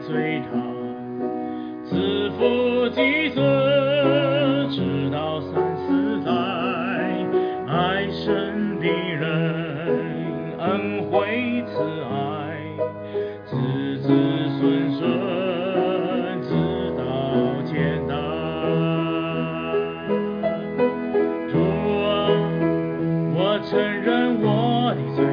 随他，自父及子，直到3、4代，爱神的人，恩惠慈爱，子子孙孙，直到千代。主啊，我承认我的罪，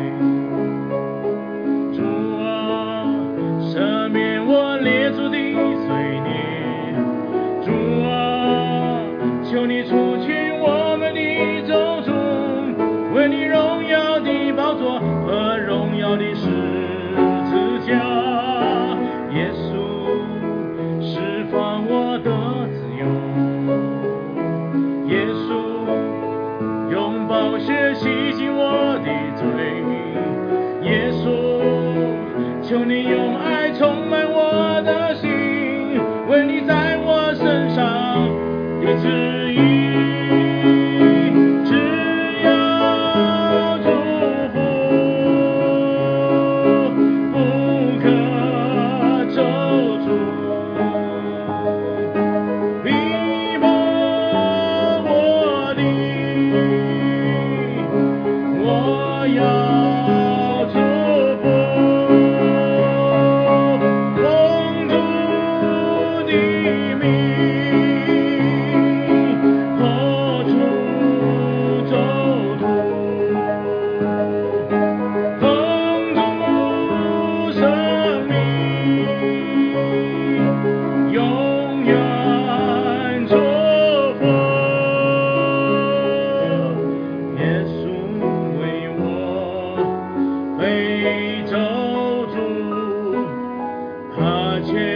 主啊，赦免我列祖的罪孽，主啊，求你除去我们的咒诅，为你荣耀的宝座和荣耀的十字架。耶稣，释放我的自由，耶稣，用宝血洗净我的罪，耶稣，求你用爱充满我的心，为你在我身上的旨意，只要祝福，不可咒诅，逼迫我的，我要祝福，奉主的名，破除咒诅，奉主生命，永远祝福。耶稣为我被咒诅，他却